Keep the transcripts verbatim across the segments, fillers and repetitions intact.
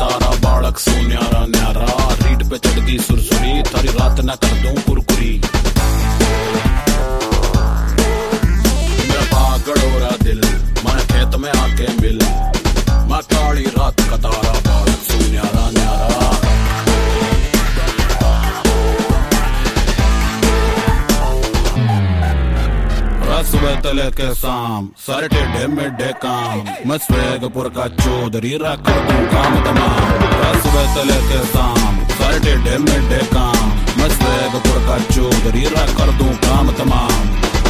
कतारा बालक सो न्यारा न्यारा रीट पे चढ़ती सुरसुरी थारी रात ना कर दूं कुरकुरी मेरा पागड़ोरा दिल मन खेत में आके मिल मैं काली रात कतारा बालक सो न्यारा न्यारा सुबह तले के शाम सारे टेढ़े मेढ़े काम मैं स्वेगपुर का चौधरी रख दूं काम तमाम सुबह तले के शाम सारे टेढ़े मेढ़े काम मैं स्वेगपुर का चौधरी रख दूं काम तमाम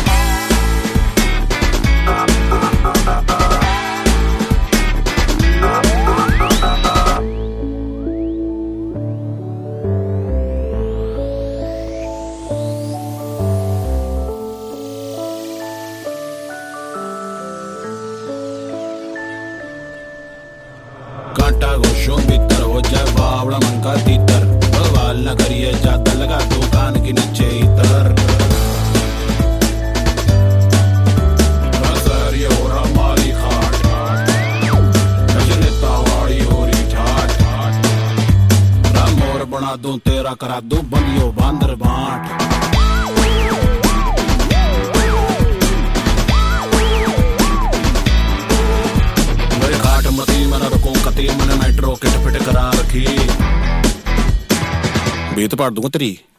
कांटा गोशों भीतर हो जाए बावड़ा मन का तीतर बवाल न करिए जाता लगा दुकान के नीचे इतर ये हो रहा माली खाट तावाड़ी हो रही ठाट रामोर बना दूं तेरा करा दूं बनियो बांदर बांट मती मन रखूं कती मन मेट्रो किट फिट करा रखी बीत पाड़ दूंगा तेरी।